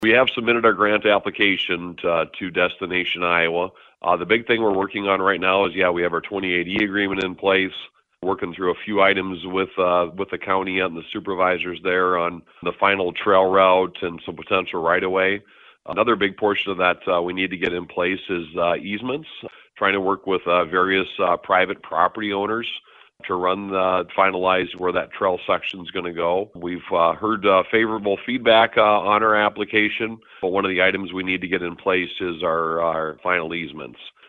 We have submitted our grant application to Destination Iowa. The big thing we're working on right now is, we have our 2080 agreement in place, working through a few items with the county and the supervisors there on the final trail route and some potential right-of-way. Another big portion of that we need to get in place is easements, trying to work with various private property owners to finalize where that trail section is going to go. We've heard favorable feedback on our application, but one of the items we need to get in place is our final easements.